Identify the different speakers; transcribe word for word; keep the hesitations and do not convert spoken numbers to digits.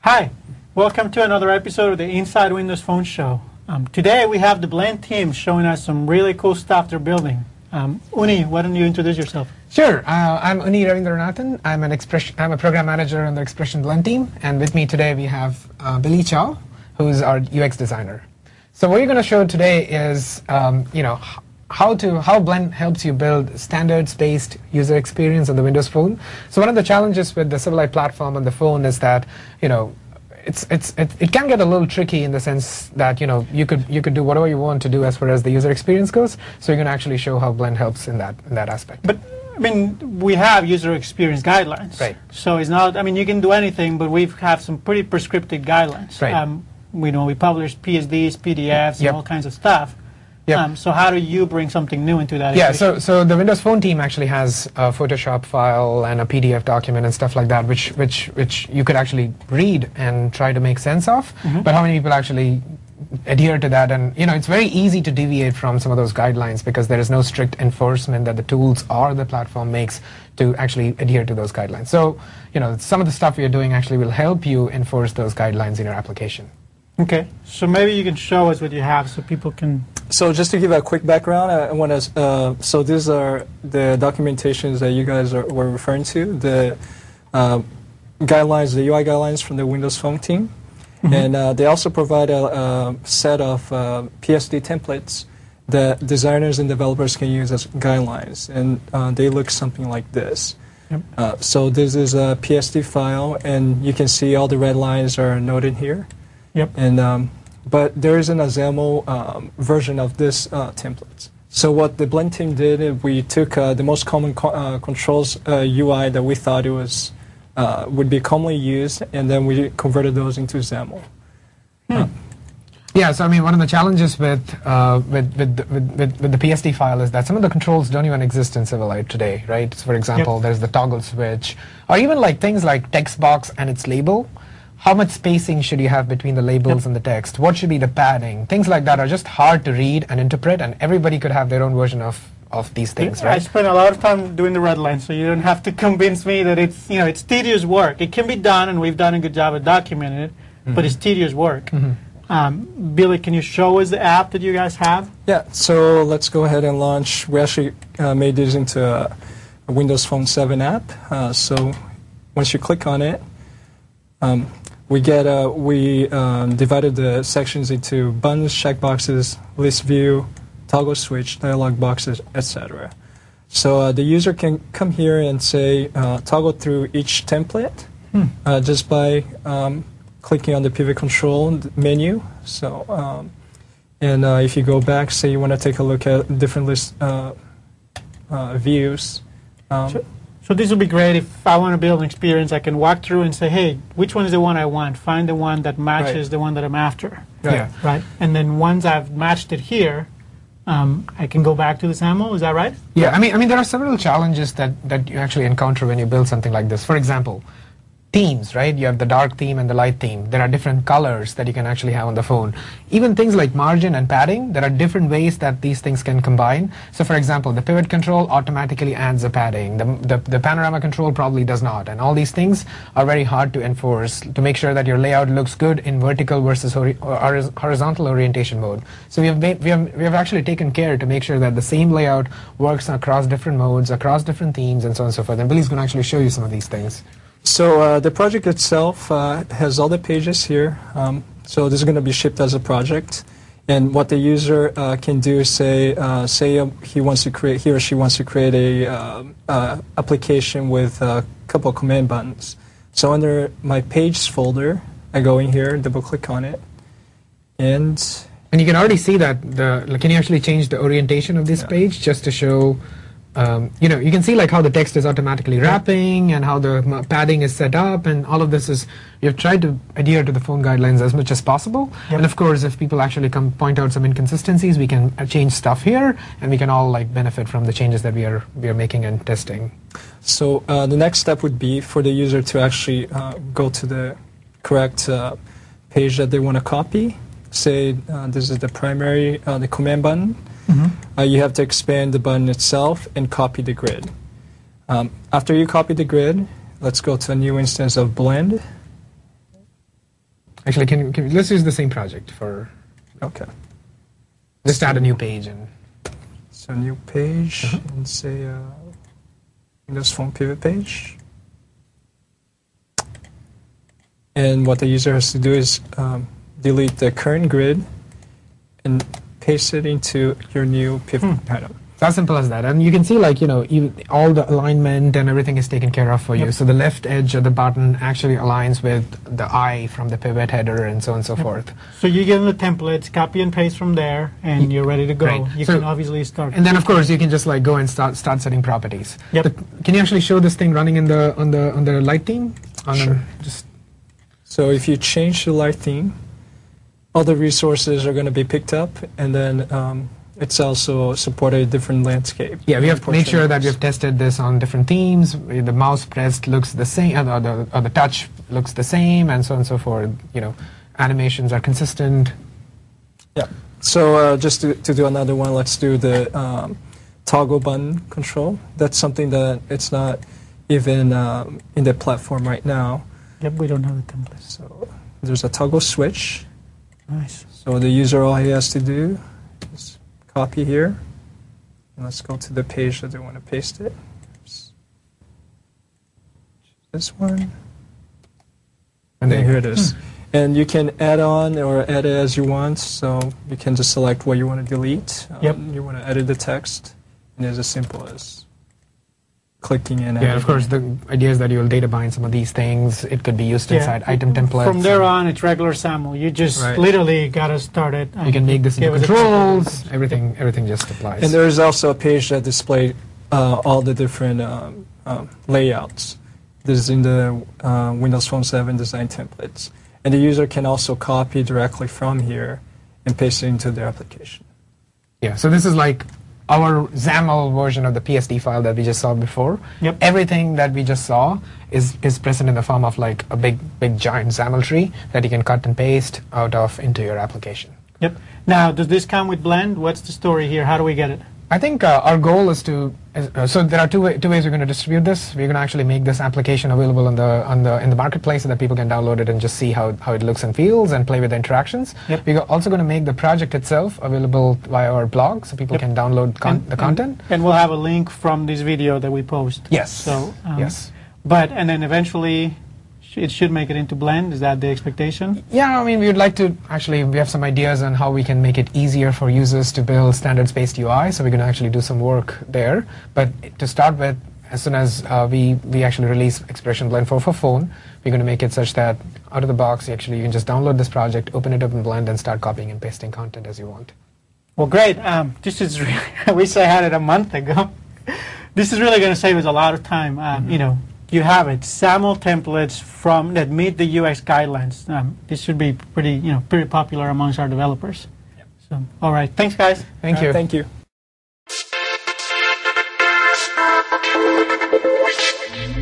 Speaker 1: Hi, welcome to another episode of the Inside Windows Phone Show. Um, today we have the Blend team showing us some really cool stuff they're building. Um, Uni, why don't you introduce yourself?
Speaker 2: Sure. Uh, I'm Uni Ravindranathan. I'm an expression. I'm a program manager on the Expression Blend team, and with me today we have uh, Billy Chow, who's our U X designer. So what we're going to show today is, um, you know, how to how Blend helps you build standards-based user experience on the Windows Phone. So one of the challenges with the Silverlight platform on the phone is that, you know, it's it's it, it can get a little tricky in the sense that, you know, you could you could do whatever you want to do as far as the user experience goes. So you're going to actually show how Blend helps in that in that aspect.
Speaker 1: But I mean, we have user experience guidelines.
Speaker 2: Right.
Speaker 1: So it's not. I mean, you can do anything, but we have some pretty prescriptive guidelines.
Speaker 2: Right.
Speaker 1: Um, we know we publish P S Ds, P D Fs,
Speaker 2: Yep.
Speaker 1: and all kinds of stuff.
Speaker 2: Yep.
Speaker 1: Um, so how do you bring something new into that?
Speaker 2: Yeah,
Speaker 1: equation?
Speaker 2: so so the Windows Phone team actually has a Photoshop file and a P D F document and stuff like that, which which which you could actually read and try to make sense of.
Speaker 1: Mm-hmm.
Speaker 2: But how many people actually adhere to that? And you know, it's very easy to deviate from some of those guidelines because there is no strict enforcement that the tools or the platform makes to actually adhere to those guidelines. So you know, some of the stuff we are doing actually will help you enforce those guidelines in your application.
Speaker 1: Okay, so maybe you can show us what you have so people can.
Speaker 3: So just to give a quick background, I want to. Uh, so these are the documentations that you guys are, were referring to, the uh, guidelines, the U I guidelines from the Windows Phone team, mm-hmm. and uh, they also provide a, a set of uh, P S D templates that designers and developers can use as guidelines, and uh, they look something like this.
Speaker 1: Yep.
Speaker 3: Uh, so this is a P S D file, and you can see all the red lines are noted here.
Speaker 1: Yep.
Speaker 3: And um, but there isn't a XAML um, version of this uh, template. So what the Blend team did, is we took uh, the most common co uh, controls uh, U I that we thought it was uh, would be commonly used, and then we converted those into XAML.
Speaker 2: Hmm. Uh, yeah. So I mean, one of the challenges with uh, with, with, with with with the P S D file is that some of the controls don't even exist in Silverlight today, right? So for example,
Speaker 1: yep.
Speaker 2: there's the toggle switch, or even like things like text box and its label. How much spacing should you have between the labels yep. and the text? What should be the padding? Things like that are just hard to read and interpret, and everybody could have their own version of, of these things,
Speaker 1: yeah,
Speaker 2: right?
Speaker 1: I spent a lot of time doing the red line, so you don't have to convince me that it's, you know, it's tedious work. It can be done, and we've done a good job of documenting it, mm-hmm. but it's tedious work. Mm-hmm. um, Billy, can you show us the app that you guys have?
Speaker 3: Yeah, so let's go ahead and launch. We actually uh, made this into a, a Windows Phone seven app. Uh, so once you click on it, um, We get uh, we um, divided the sections into buttons, checkboxes, list view, toggle switch, dialog boxes, et cetera. So uh, the user can come here and say uh, toggle through each template hmm. uh, just by um, clicking on the pivot control menu. So um, and uh, if you go back, say you want to take a look at different list uh, uh, views. Um,
Speaker 1: sure. So this would be great if I want to build an experience. I can walk through and say, hey, which one is the one I want? Find the one that matches
Speaker 3: right.
Speaker 1: the one that I'm after.
Speaker 2: Right. Yeah.
Speaker 1: Right. And then once I've matched it here, um, I can go back to the XAML. Is that right?
Speaker 2: Yeah. I mean, I mean, there are several challenges that that you actually encounter when you build something like this. For example, themes, right? You have the dark theme and the light theme. There are different colors that you can actually have on the phone. Even things like margin and padding, there are different ways that these things can combine. So for example, the pivot control automatically adds a padding. The, the, the panorama control probably does not. And all these things are very hard to enforce to make sure that your layout looks good in vertical versus hori horizontal orientation mode. So we have, made, we, have, we have actually taken care to make sure that the same layout works across different modes, across different themes, and so on and so forth. And Billy's going to actually show you some of these things.
Speaker 3: So uh, the project itself uh, has all the pages here. Um, so this is going to be shipped as a project, and what the user uh, can do is say, uh, say uh, he wants to create, he or she wants to create a uh, uh, application with a couple of command buttons. So under my pages folder, I go in here, double click on it, and
Speaker 2: and you can already see that the. Like, can you actually change the orientation of this yeah. page just to show? Um, you know, you can see like how the text is automatically wrapping and how the padding is set up, and all of this is, we have tried to adhere to the phone guidelines as much as possible. Yep. And of course, if people actually come point out some inconsistencies, we can change stuff here, and we can all like benefit from the changes that we are we are making and testing.
Speaker 3: So uh, the next step would be for the user to actually uh, go to the correct uh, page that they want to copy. Say uh, this is the primary, uh, the command button. Mm-hmm. uh, you have to expand the button itself and copy the grid. Um, after you copy the grid, let's go to a new instance of Blend.
Speaker 2: Actually, can, can let's use the same project for
Speaker 3: Okay.
Speaker 2: just add a new page and
Speaker 3: So new page
Speaker 2: Uh-huh.
Speaker 3: and say uh, Windows Phone pivot page. And what the user has to do is um, delete the current grid and paste it into your new pivot
Speaker 2: Hmm.
Speaker 3: item.
Speaker 2: it's as simple as that. And you can see, like, you know, even all the alignment and everything is taken care of for you.
Speaker 1: Yep.
Speaker 2: So the left edge of the button actually aligns with the eye from the pivot header and so on and so forth.
Speaker 1: So you give them the templates, copy and paste from there, and you're ready to go.
Speaker 2: Right.
Speaker 1: You
Speaker 2: So-
Speaker 1: can obviously start.
Speaker 2: And then, of course, you can just like go and start start setting properties.
Speaker 1: Yep.
Speaker 2: The- can you actually show this thing running in the on the on the light theme? On
Speaker 3: Sure.
Speaker 2: The, just
Speaker 3: So if you change the light theme, all the resources are going to be picked up, and then um, it's also supported a different landscape.
Speaker 2: yeah, we have to make sure that we
Speaker 3: Portraits.
Speaker 2: have tested this on different themes. The mouse pressed looks the same, or the, or the touch looks the same, and so on and so forth. You know, animations are consistent.
Speaker 3: Yeah. So uh, just to, to do another one, let's do the um, toggle button control. That's something that it's not even um, in the platform right now.
Speaker 1: Yep, we don't have the templates.
Speaker 3: So there's a toggle switch.
Speaker 1: Nice.
Speaker 3: So the user, all he has to do is copy here. And let's go to the page that they want to paste it. Oops. This one. And then here it is. And you can add on or edit as you want. So you can just select what you want to delete. Um,
Speaker 1: Yep.
Speaker 3: You want to edit the text. And it's as simple as clicking and
Speaker 2: Yeah, of
Speaker 3: editing.
Speaker 2: course. The idea is that you'll data bind some of these things. It could be used
Speaker 1: Yeah.
Speaker 2: inside item templates.
Speaker 1: From there
Speaker 2: and
Speaker 1: on, it's regular SAML. You just
Speaker 2: Right.
Speaker 1: literally got to start it.
Speaker 2: you can make this into
Speaker 1: give it a
Speaker 2: controls. Everything, everything just applies.
Speaker 3: And there is also a page that displays uh, all the different um, um, layouts. This is in the uh, Windows Phone seven design templates. And the user can also copy directly from here and paste it into their application.
Speaker 2: Yeah, so this is like our XAML version of the P S D file that we just saw before.
Speaker 1: Yep.
Speaker 2: Everything that we just saw is, is present in the form of like a big, big giant XAML tree that you can cut and paste out of into your application.
Speaker 1: Yep. Now, does this come with Blend? What's the story here? How do we get it?
Speaker 2: I think uh, our goal is to, is, uh, so there are two, way, two ways we're going to distribute this. We're going to actually make this application available on the, on the, in the marketplace so that people can download it and just see how, how it looks and feels and play with the interactions.
Speaker 1: Yep.
Speaker 2: We're also going to make the project itself available via our blog so people
Speaker 1: Yep.
Speaker 2: can download con
Speaker 1: And-
Speaker 2: the content.
Speaker 1: And, and we'll have a link from this video that we post.
Speaker 2: Yes.
Speaker 1: So, um,
Speaker 2: yes.
Speaker 1: But, and then eventually, sh- it should make it into Blend. Is that the expectation?
Speaker 2: Yeah, I mean, we would like to actually, we have some ideas on how we can make it easier for users to build standards-based U I, so we're going to actually do some work there. But to start with, as soon as uh, we, we actually release Expression Blend four for phone, we're going to make it such that out of the box, actually, you can just download this project, open it up in Blend, and start copying and pasting content as you want.
Speaker 1: Well, great. Um, this is really, I wish I had it a month ago. This is really going to save us a lot of time. Um, You know, you have it, SAML templates from that meet the U X guidelines. Um, this should be pretty, you know, pretty popular amongst our developers.
Speaker 3: Yep.
Speaker 1: So, all right, thanks, guys.
Speaker 2: Thank
Speaker 3: Uh,
Speaker 2: you.
Speaker 3: Thank you.